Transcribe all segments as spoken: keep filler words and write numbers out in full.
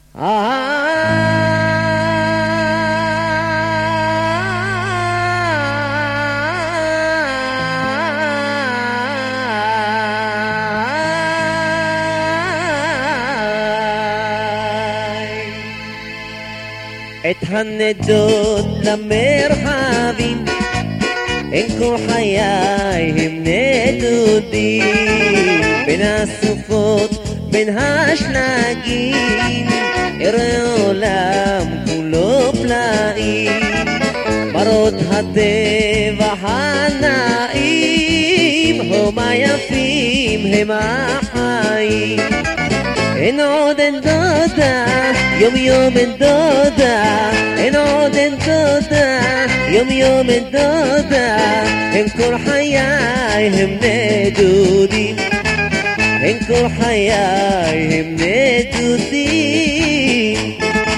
את הנדות למרחבים, אין כל חיי הם נדודים, בין הסופות, בין השלגים, אראה עולם כולו פלאים, מראות הטבע הנעים, המה יפים הם החיים. אין עוד אין דודה, יום יום אין דודה, אין עוד אין דודה, יום יום אין דודה, הם כל חיי הם נדודים, הם כל חיי הם נדודים.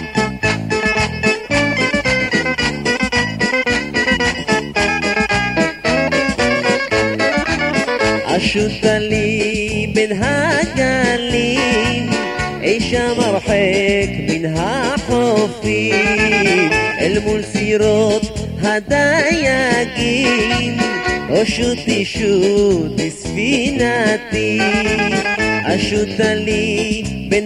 אשוטה לי בין הגלים, אי שם הרחק מן החופים, אל מול סירות הדייגים, אשוטי שוטי ספינתי, אשוטה לי בין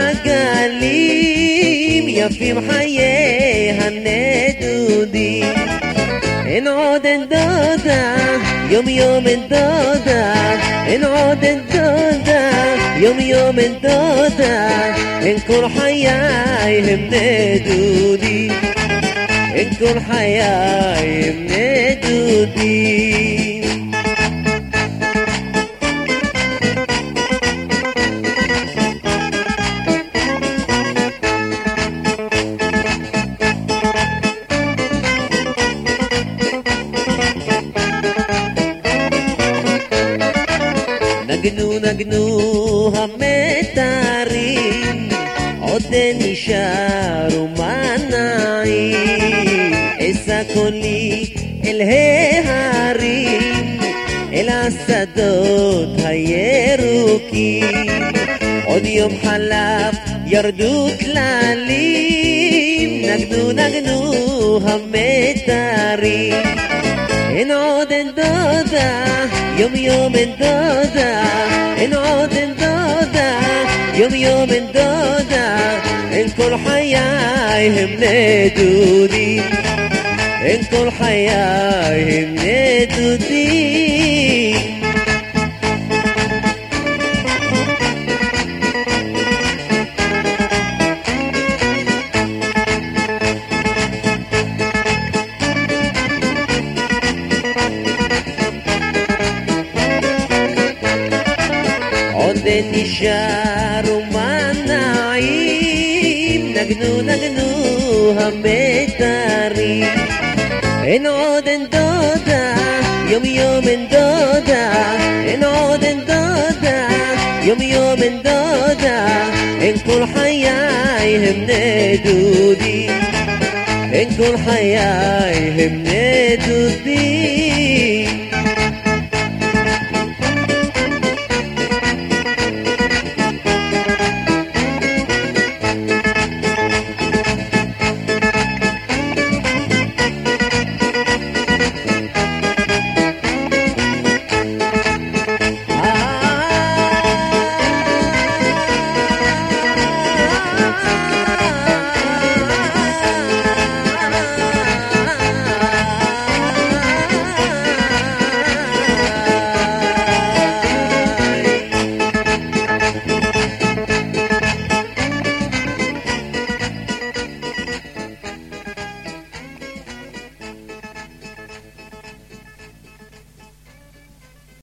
הגלים, יפים חיי הנדודים. אין עוד אין דודה, יום יום אין דודה, אין עוד אין דודה, יום יום אין דודה, אין כל חיי הם נדודים, אין כל חיי הם נדודים. נגנו נגנו המתרים, עוד נשארו מנעים, אשא קולי אל ההרים, אל השדות הירוקים, עוד יום חלף ירדו כללים, נגנו נגנו המתרים. אין עוד אין דודה, יום יום אין דודה, אין עוד אין דודה, יום יום אין דודה, אין כל חיי הם נדודים, אין כל חיי הם נדודים. נשארו מנעים, נגנו נגנו המתרים. אין עוד אין דודה, יום יום אין דודה, אין עוד אין דודה, יום יום אין דודה, אין כל חיי הם נדודים, אין כל חיי הם נדודים.